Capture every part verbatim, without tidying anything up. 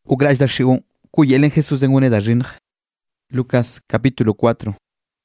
Ugrach da shiun, kuyelen Jesús en une da rinj. Lucas capítulo cuatro.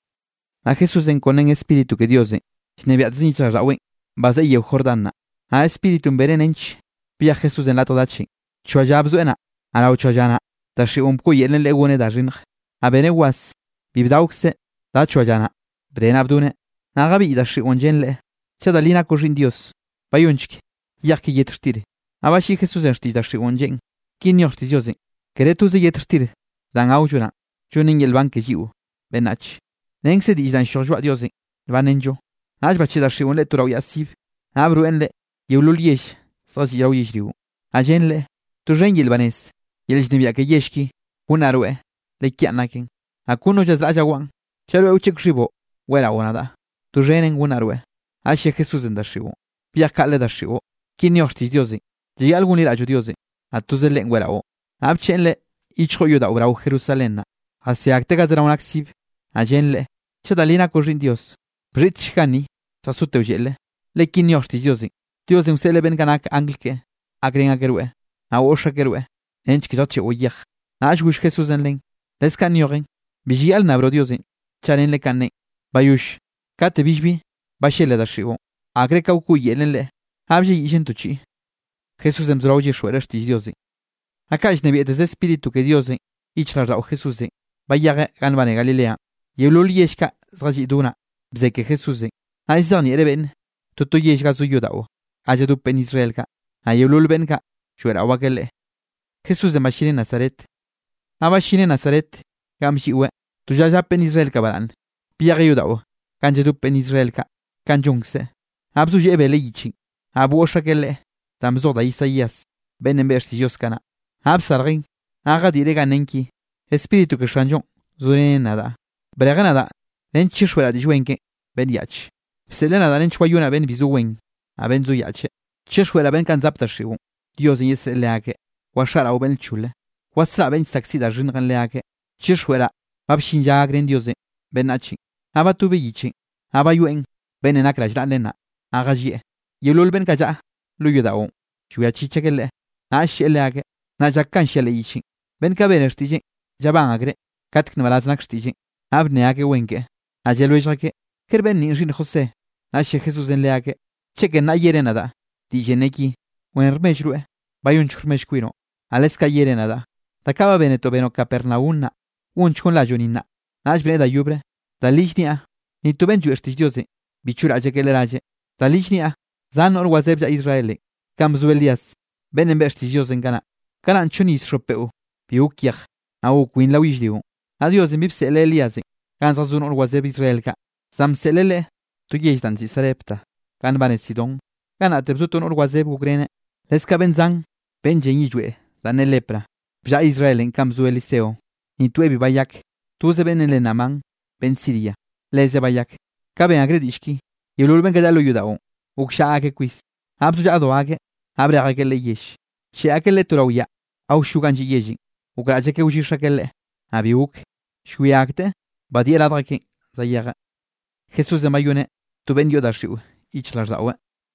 A Jesús en con en espíritu que Dios en, shnebiat zincha rawen, base yew Jordana. A espíritu en berenench, pia Jesús en lato dachi. Chuajab zuena, arau chuajana, da shiun kuyelen le une da rinj. A benewas, bibdauxe, da chuajana, brenabdune, nagabi da shiun jenle, chadalina kujin Dios, bayunchki, yaki yetrtiri. Abashi Jesús en sti da shiun jen. Kinyor ti Diosin, keretuze yetrtir, dan aujuna, junin el banque jiu, benach. Nengse di dan shorjwa Diosin, vanenjo. Aj bache da shiun le turau yasib, abru enle, yeulul yesh, sas yau yishriu. Ajenle, tu rengil banes, yelishnibia ke yeshki, unarue, le kianaken. Akuno jaz rajawan, chalo uchik ribo, wera onada. Tu renen unarue. Ashe Jesús en da shiu, piakale da shiu, kinyor ti Diosin, y algun irajo Diosin. A tus el lengua o abchenle ichho yuda obrau Jerusalén hacia acte gazra un aksib ajenle chadalina corrin Dios rich hani sasute ujele le kinyoshti Diosin Dios en sele ben kanak anglike agren agerue a osha gerue ench kizache oyach ajgush Jesús en len les kanyoren bijial nabro Diosin charen le kanne bayush kate bijbi bashele da shigo agre kauku yelenle abje yishentuchi Jesús en zrao Yeshua rashti Diosin. Acá es nebiet de espíritu que Diosin, ichra rao Jesús, vaya ganvane Galilea, yeulul yeshka zrajiduna, bzeke Jesús, aizani ereben, tutu yeshka zuyudao, ayadu pen Israelka, ayeulul benka, shuera wakele. Jesús de machine Nazaret. Abashine Nazaret, gamshiwe, tujaja pen Israelka baran, piare yudao, kanjadu pen Israelka, kanjungse, abzu yebele yichin, abu oshakele. Tamzoda Isaías, benen versi yoskana. Absargin, aga direga nenki, espíritu que shanjon, zurenada. Breganada, nenchishwera dijwenke, ben yach. Selenada nenchwayuna ben bizuwen, a ben zuyache. Chishwera ben kanzapta shiwu, Dios en yes leake, washara o ben chule. Wasra ben saxida jingan leake. Chishwera, abshinja agren Diose, ben achi. Abatu beyichi, abayuen, ben enakraj lena, agajie. Yulul ben kaja. Luyudao, chuya chichakele, asheleage, najakan shele yichin, ben kabenerstijin, jaban agre, katkn valaznak abneake wenke, ajeluishake, kerben ninjin José, ashe Jesús en leake, cheque na yerenada, dijeneki, wenrmeshrue, bayun churmeshquiro, aleska yerenada, takaba beneto beno capernauna, unchon la jonina, ashbre da yubre, da lishnia, ni tu ben juerstijose, bichura jekeleraje, da lishnia, Zan or wazebja Israeli, kam zuelias, benen berstijos en gana, karan chunis shopeu, piukiach, au queen lawijdiu, adios en bipse eliase, kan zazun or wazeb Israelka, sam selele, tu yejdan si sarepta, kan banesidon, kan atebzutun or wazeb ugrene, leska benzan, ben jenijue, dan lepra, bja Israelen kam zueliseo, ni tuebi bayak, tu ze ben elenaman, ben Siria, leze bayak, kaben agredishki, yulul ben gadalo yudao. Ukshaake quiz. Absuja doage, abre akele yesh. She akele turauya, au shuganji yejin. Ukraje ke ushishakele. Abiuk, shuyakte, badiera drake, zayaga. Jesús de mayune, tu ben yodashu, ichlas dawe.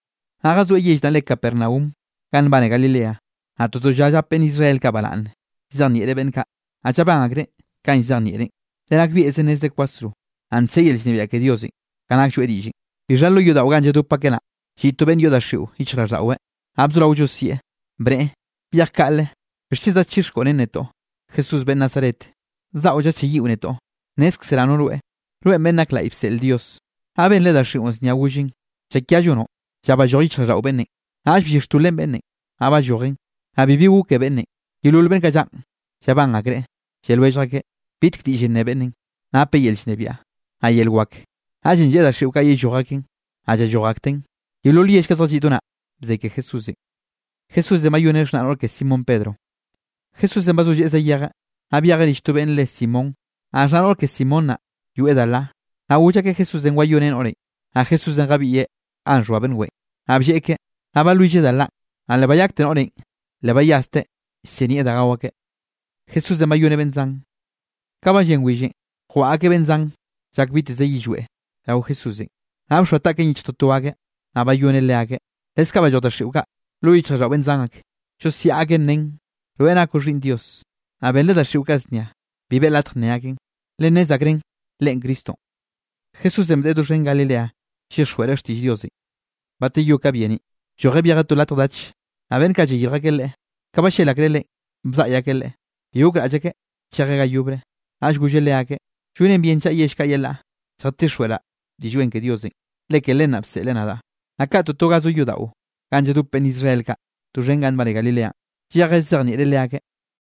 Agazu yesh dan le Capernaum, kan bane Galilea. Atutu jaja pen Israel kabalan. Zaniere benka, achaban agre, kan zaniere. Terakbi esenes de quastru. Anseyel snevia que diosi, kanakshu eriji. Ijallo yuda oganje tu pakena. Hito ben yodashu, ichra rawe. Abzula ujosie. Bre. Piakale. Estiza chishko neto. Jesús ben Nazaret. Za oja chiyi uneto. Nesk serano rue. Rue menakla ipsel Dios. Aben le dashi uns nyawujin. Chekiajuno. Jaba jorichra rawe benne. Ashbishtulen benne. Aba jorin. Abibi uke benne. Yulul ben kajak. Shaban agre. Shelwejake. Pitk di jenne benne. Nape yel snebia. Ayel wak. Ajin jeda shiuka ye jorakin, aja jorakten, y lo lies que sajituna, bzeke Jesús. Jesús de mayonesh na orke Simón Pedro. Jesús de mazo yeza yaga, había gerichtu ben le Simón, a jan orke Simona, yu edala, a uja que Jesús de guayonen ore, a Jesús de gabiye, anjua ben we, abjeke, aba luije dala, a le bayakten ore, le bayaste, seni edagawake. Jesús de mayone benzan, kabayen wije, juake benzan, jak bites de yijue. Au Jesús. Absho ataque ni chtotuage, abayone leage, escaballota shuka, luicha rabenzank, yo si agen nen, Luego naco xi'n Dios. A benle da xiucasnia. Vive latj neaken. Le nezagren. Len Cristo. Jesús mde doxen Galilea. Xixuere xtix Diosi. Bate yo cabieni. Jogue biaga to latj dach. A ben calle yirgakele. Cabashela crele. Bzayakele. Yuga ajake. Chaga yubre. Ash gujeleake. Junen bien cha yeshka yela. Chatishuela. Dijuen que Diosi. Le que lena pse lenada. Acá tu togazo yudau. Ganje du pen Israel ka. Tu rengan mare Galilea. Jaga zerni releake.